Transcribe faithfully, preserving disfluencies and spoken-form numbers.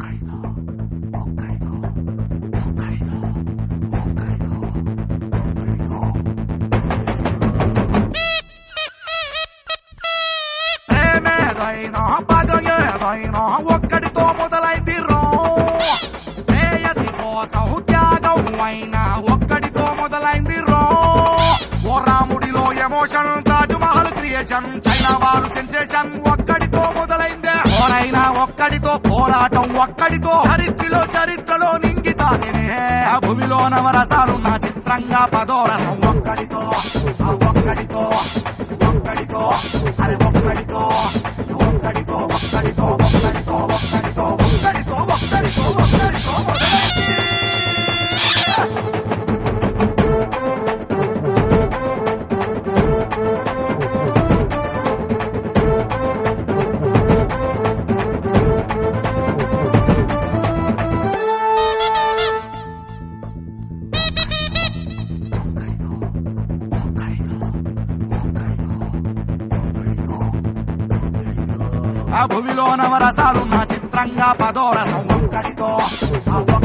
ప్రేమేదైనా పగయేదైనా ఒక్కడితో మొదలైంది రో ప్రేయసి కోసం త్యాగం అయినా ఒక్కడితో మొదలైంది రో ఓ రాముడిలో emotion Taj Mahal creation China వారు సెన్సేషన్ ఒక్కడితో మొదలైందే ఓరైనా ఒక్కడితో పోరాటం ఒక్కడితో చరిత్రలో చరిత్రలో నింగి తాగినే భూమిలో నవరసాలు నా చిత్రంగా పదోరసం ఒక్కడితో ఒక్కడితో ఒక్కడితో అరే ఒక్కడితో ఒక్కడితో ఒక్కడితో ఒక్కడితో ఒక్కడితో ఒక్కడితో ఒక్కడితో ఒక్కడితో మొదలైంది ఆ భూమిలో నవరసాలు నా చిత్రంగా పదోరసం ఒక్కడితో